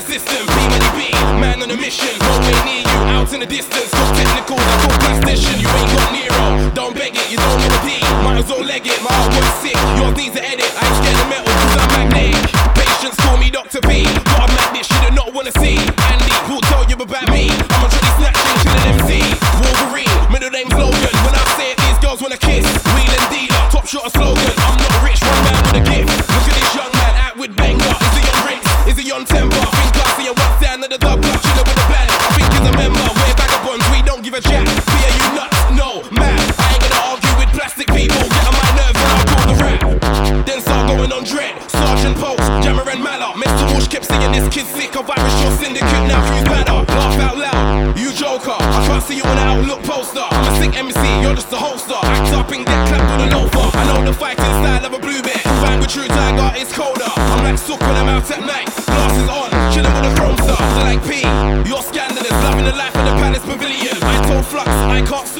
the system. P-Money B, man on a mission. Nowhere near you, out in the distance. Got technical, I call plastician. You ain't got Nero, don't beg it, you don't know the D. Might as well leg it, my artwork's sick. Yours needs to edit, I ain't scared of metal cause I'm magnetic. Patience, call me Dr. P. Got a magnet you do not wanna see. Andy, who'll tell you about me? I'm a truly snatching, killing MC. Wolverine, middle name's Logan. When I say it, these girls wanna kiss. Wheelin' dealer, top shot a slogan. I'm not rich, one man with a gift. Look at this young man, out with banger. Is he on Ritz? Is he on temper? Think I see a what's down at the dub club, chillin' with a band. I think he's a member, we're vagabonds, we don't give a jack. Be you nuts? No, man. I ain't gonna argue with plastic people. Get on my nerves when I call the rap. Then start going on dread. Sergeant Post, Jammer and Mallard. Mr. Walsh kept saying this kid's sick of Irish your syndicate, now who's better? Laugh out loud, you joker. I can't see you on the Outlook poster. I'm a sick MC, you're just a holster. Act up and get clapped with a loafer. I know the fighting style of a blue bear. Find with true tiger, it's colder. I'm like sook when I'm out at night. Glasses on, chillin' with a chrome star. They're like P, you're scandalous. Loving the life of the Palace Pavilion. I told Flux, I can't